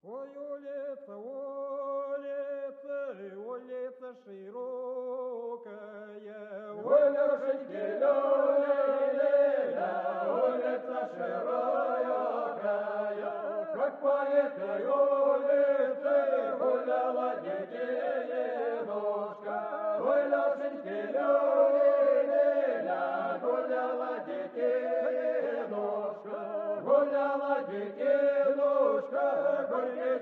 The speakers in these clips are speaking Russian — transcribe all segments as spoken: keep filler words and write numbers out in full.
Ой, улица, улица, улица широкая, Ой, Лешеньки, Лёля, улица широкая, как по этой улице гуляла детинушка. Ой, Лешеньки, Лёля, гуляла детинушка, гуляла детинушка, горький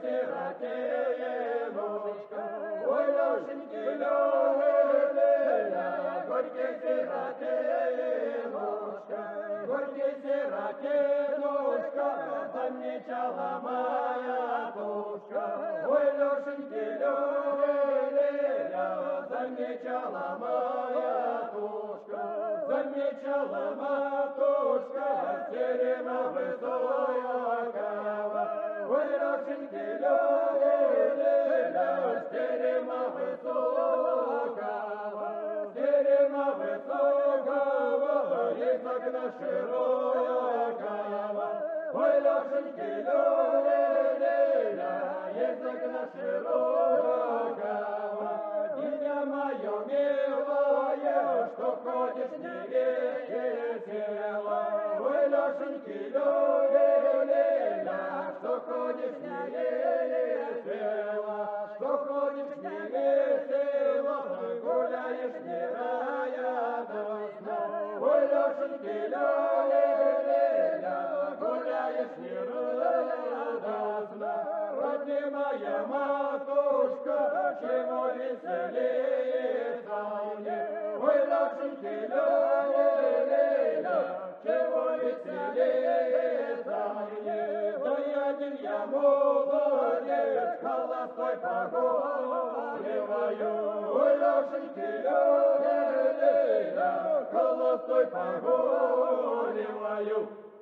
сиротинушка. Ой, Лешеньки, Лёля, горький сиротинушка, горький сиротинушка, замечала моя тушка. Ой, Лешеньки, Лёля, замечала моя тушка, замечала матушка, терема высокого. Ой, Лешеньки, Лёля, терема высокого, терема высокого, из окна широкого. Ой, Лешеньки, Лёля, из окна широкого. Дитя мое милое, что ходишь не весела. Ой, Лешеньки, Лёля, что ходишь не весела, что ходишь не весело, гуляешь не радостно. Ой, Лешеньки, Лёля, гуляешь не радостно. Родимая матушка, чего веселиться мне? Ой, Лешеньки, Лёля, чего веселиться мне? Да и один я молодец, холостой погуливаю. Ой, Лешеньки, Лёля, холостой погуливаю.